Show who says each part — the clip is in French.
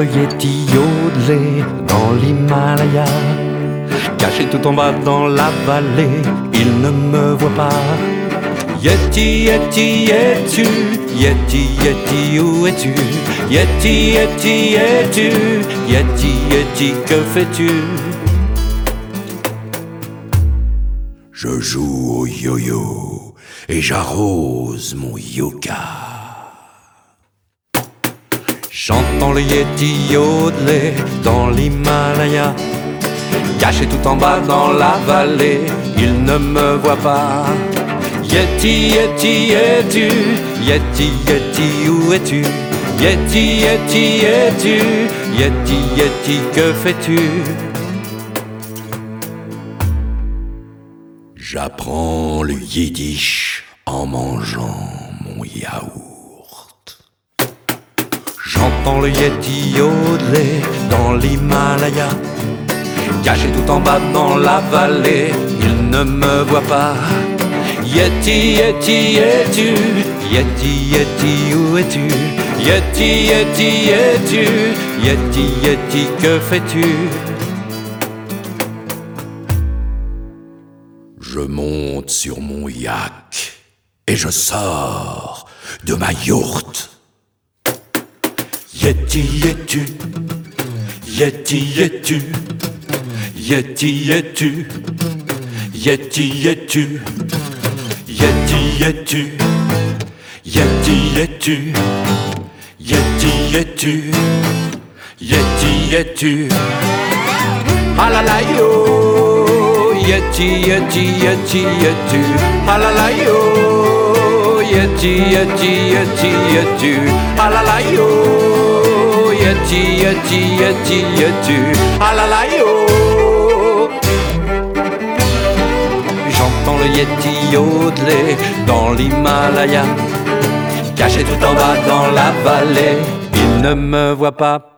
Speaker 1: le Yeti yodeler dans l'Himalaya. Caché tout en bas dans la vallée, il ne me voit pas. Yeti, Yeti, es-tu? Yeti, Yeti, où es-tu? Yeti, Yeti, es-tu? Yeti, Yeti, que fais-tu?
Speaker 2: Je joue au yo-yo et j'arrose mon yoga.
Speaker 1: J'entends le Yeti yodeler dans l'Himalaya. Caché tout en bas dans la vallée, il ne me voit pas. Yeti, Yeti, es-tu? Yeti, Yeti, où es-tu? Yeti, Yeti, es-tu? Yeti, Yeti, que fais-tu?
Speaker 2: J'apprends le yiddish en mangeant mon yaourt.
Speaker 1: J'entends le Yeti yodeler dans l'Himalaya. Caché tout en bas dans la vallée, il ne me voit pas. Yeti, Yeti, es-tu? Yeti, Yeti, où es-tu? Yeti, Yeti, es-tu? Yeti, Yeti, que fais-tu?
Speaker 2: Je monte sur mon yak et je sors de ma yourte.
Speaker 1: Yeti, es-tu? Yeti, es-tu? Yeti, es-tu? Yeti, es-tu? Yeti, es-tu? Yeti, es-tu? Yeti, es-tu? Yeti, es-tu? Ah la la yo! Yeti, Yeti, Yeti, es-tu? Ah la la yo! Yeti, Yeti, Yeti, es-tu? Ah la la yo! Yeti, Yeti, Yeti, es-tu? Ah la la yo! J'entends le Yeti yodeler dans l'Himalaya. Caché tout en bas dans la vallée, il ne me voit pas.